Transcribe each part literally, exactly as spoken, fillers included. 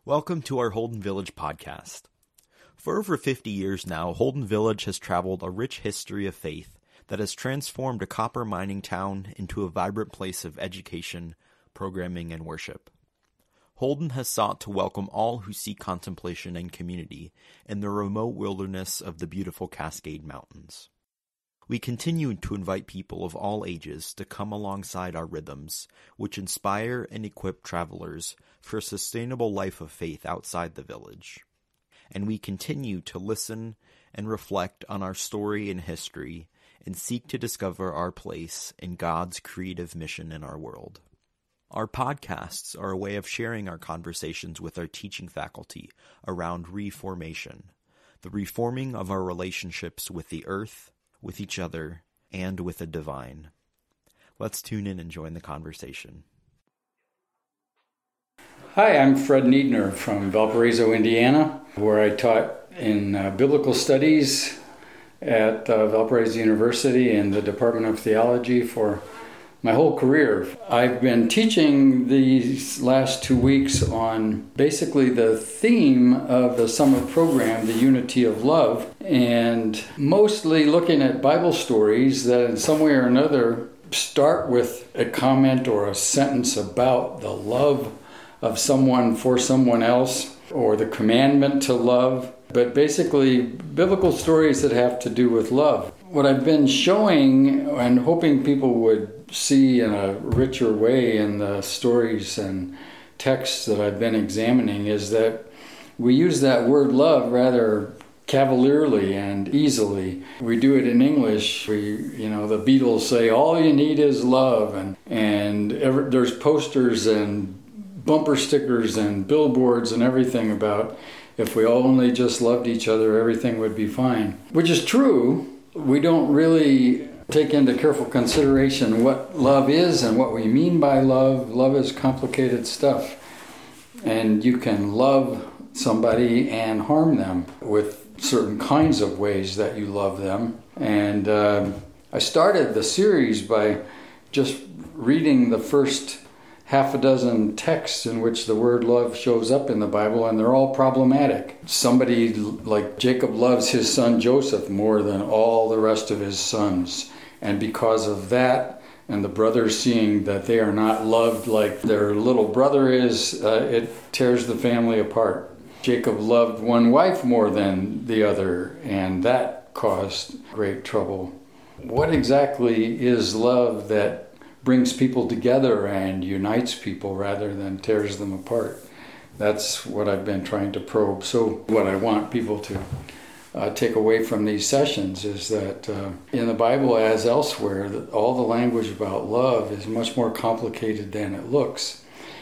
Welcome to our Holden Village podcast. For over fifty years now, Holden Village has traveled a rich history of faith that has transformed a copper mining town into a vibrant place of education, programming, and worship. Holden has sought to welcome all who seek contemplation and community in the remote wilderness of the beautiful Cascade Mountains. We continue to invite people of all ages to come alongside our rhythms, which inspire and equip travelers for a sustainable life of faith outside the village. And we continue to listen and reflect on our story and history and seek to discover our place in God's creative mission in our world. Our podcasts are a way of sharing our conversations with our teaching faculty around reformation, the reforming of our relationships with the earth, with each other, and with the divine. Let's tune in and join the conversation. Hi, I'm Fred Niedner from Valparaiso, Indiana, where I taught in uh, biblical studies at uh, Valparaiso University in the Department of Theology for my whole career. I've been teaching these last two weeks on basically the theme of the summer program, the Unity of Love, and mostly looking at Bible stories that in some way or another start with a comment or a sentence about the love of someone for someone else, or the commandment to love, but basically biblical stories that have to do with love. What I've been showing and hoping people would see in a richer way in the stories and texts that I've been examining is that we use that word love rather cavalierly and easily. We do it in English. We, you know, the Beatles say, all you need is love, and, and ever, there's posters and bumper stickers and billboards and everything about if we all only just loved each other, everything would be fine. Which is true. We don't really take into careful consideration what love is and what we mean by love. Love is complicated stuff. And you can love somebody and harm them with certain kinds of ways that you love them. And uh, I started the series by just reading the first half a dozen texts in which the word love shows up in the Bible, and they're all problematic. Somebody like Jacob loves his son Joseph more than all the rest of his sons. And because of that, and the brothers seeing that they are not loved like their little brother is, uh, it tears the family apart. Jacob loved one wife more than the other, and that caused great trouble. What exactly is love that brings people together and unites people rather than tears them apart? That's what I've been trying to probe. So what I want people to uh, take away from these sessions is that uh, in the Bible, as elsewhere, that all the language about love is much more complicated than it looks.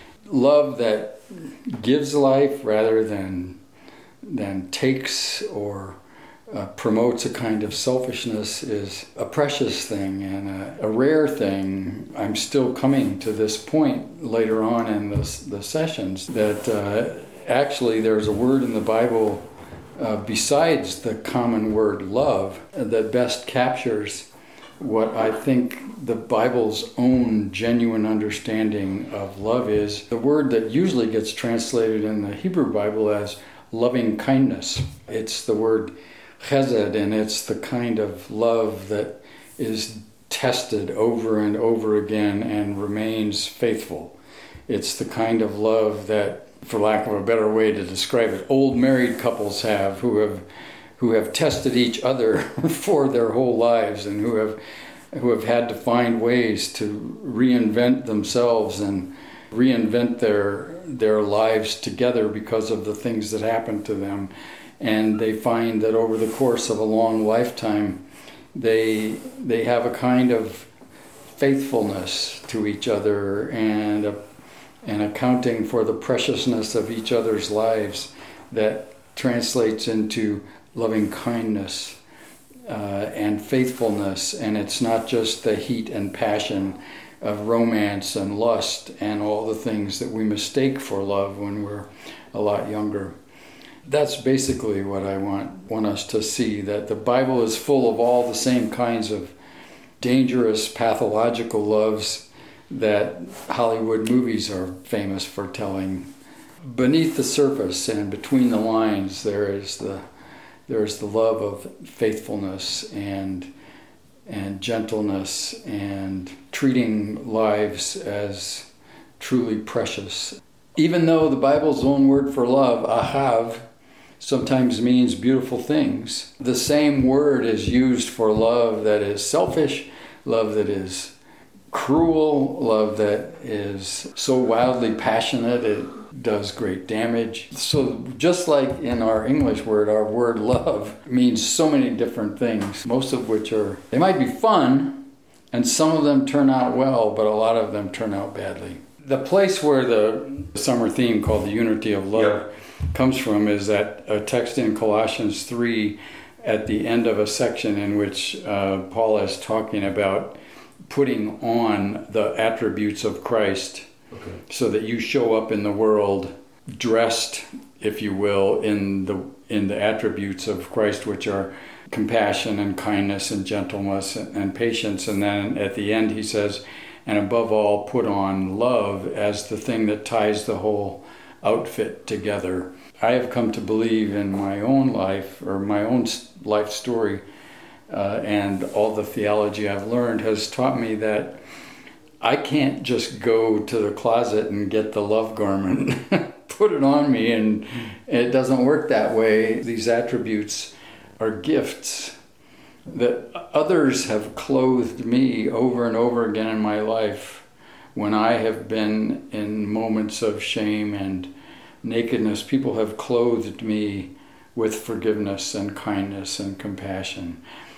Love that gives life rather than than takes or Uh, promotes a kind of selfishness is a precious thing and a, a rare thing. I'm still coming to this point later on in the, the sessions that uh, actually there's a word in the Bible uh, besides the common word love that best captures what I think the Bible's own genuine understanding of love is. The word that usually gets translated in the Hebrew Bible as loving kindness. It's the word chesed, and it's the kind of love that is tested over and over again and remains faithful. It's the kind of love that, for lack of a better way to describe it, old married couples have who have who have tested each other for their whole lives and who have who have had to find ways to reinvent themselves and reinvent their their lives together because of the things that happened to them. And they find that over the course of a long lifetime, they they have a kind of faithfulness to each other and a, and accounting for the preciousness of each other's lives that translates into loving kindness uh, and faithfulness. And it's not just the heat and passion of romance and lust and all the things that we mistake for love when we're a lot younger. That's basically what I want want us to see, that the Bible is full of all the same kinds of dangerous, pathological loves that Hollywood movies are famous for telling. beneath the surface and between the lines, there is the there is the love of faithfulness and and gentleness and treating lives as truly precious. Even though the Bible's own word for love, ahav, sometimes means beautiful things, the same word is used for love that is selfish, love that is cruel, love that is so wildly passionate it does great damage. So just like in our English word, our word love means so many different things, most of which are, they might be fun, and some of them turn out well, but a lot of them turn out badly. The place where the summer theme called the unity of love yeah. comes from is that a text in Colossians three at the end of a section in which uh, Paul is talking about putting on the attributes of Christ. Okay. So that you show up in the world dressed, if you will, in the in the attributes of Christ, which are compassion and kindness and gentleness and, and patience. And then at the end he says, and above all, put on love as the thing that ties the whole outfit together. I have come to believe in my own life, or my own life story, uh, and all the theology I've learned has taught me that I can't just go to the closet and get the love garment, put it on me, and it doesn't work that way. These attributes are gifts that others have clothed me over and over again in my life when I have been in moments of shame and nakedness. People have clothed me with forgiveness and kindness and compassion.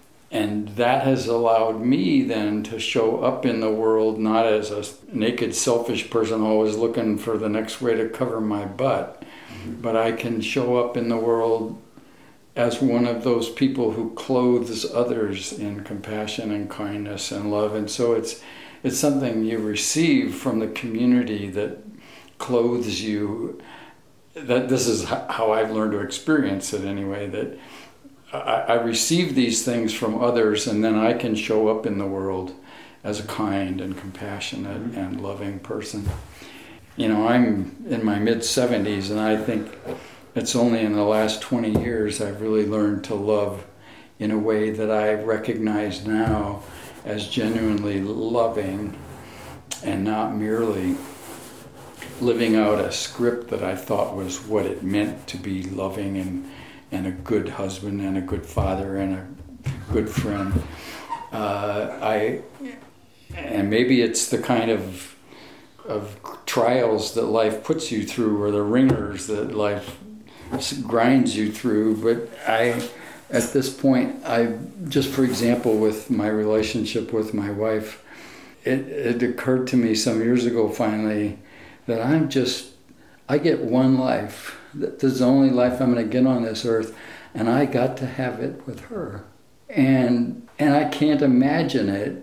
And that has allowed me then to show up in the world not as a naked, selfish person always looking for the next way to cover my butt, mm-hmm. but I can show up in the world as one of those people who clothes others in compassion and kindness and love. And so it's it's something you receive from the community that clothes you. That this is how I've learned to experience it anyway, that I, I receive these things from others, and then I can show up in the world as a kind and compassionate mm-hmm. and loving person. You know, I'm in my mid-seventies, and I think it's only in the last twenty years I've really learned to love in a way that I recognize now as genuinely loving and not merely living out a script that I thought was what it meant to be loving and, and a good husband and a good father and a good friend. Uh, I and maybe it's the kind of of trials that life puts you through, or the ringers that life grinds you through. But I, at this point, I just, for example, with my relationship with my wife, it, it occurred to me some years ago finally that I'm just, I get one life. This is the only life I'm going to get on this earth, and I got to have it with her. And and I can't imagine it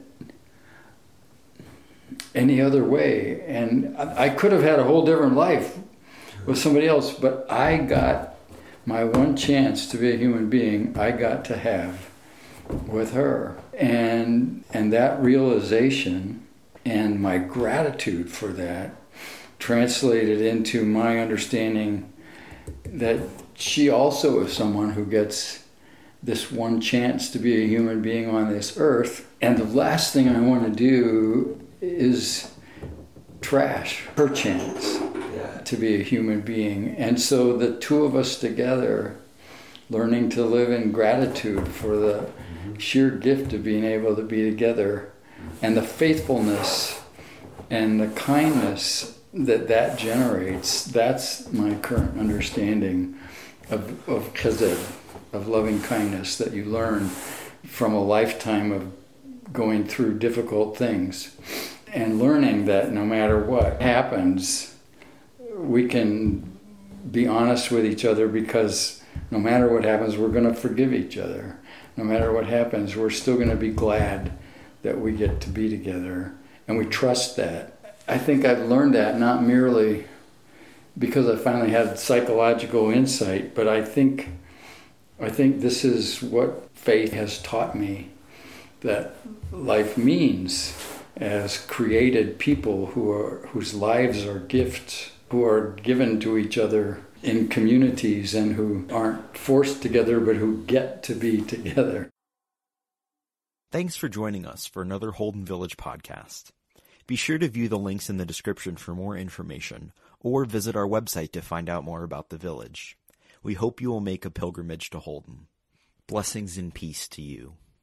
any other way. And I could have had a whole different life with somebody else, but I got my one chance to be a human being, I got to have with her. And and that realization and my gratitude for that translated into my understanding that she also is someone who gets this one chance to be a human being on this earth. And the last thing I want to do is trash her chance yeah. to be a human being. And so the two of us together, learning to live in gratitude for the mm-hmm. sheer gift of being able to be together, and the faithfulness and the kindness that that generates, that's my current understanding of of chesed, of loving kindness that you learn from a lifetime of going through difficult things and learning that no matter what happens, we can be honest with each other, because no matter what happens, we're going to forgive each other. No matter what happens, we're still going to be glad that we get to be together, and we trust that. I think I've learned that not merely because I finally had psychological insight, but I think I think this is what faith has taught me, that life means as created people who are whose lives are gifts, who are given to each other in communities and who aren't forced together but who get to be together. Thanks for joining us for another Holden Village podcast. Be sure to view the links in the description for more information, or visit our website to find out more about the village. We hope you will make a pilgrimage to Holden. Blessings and peace to you.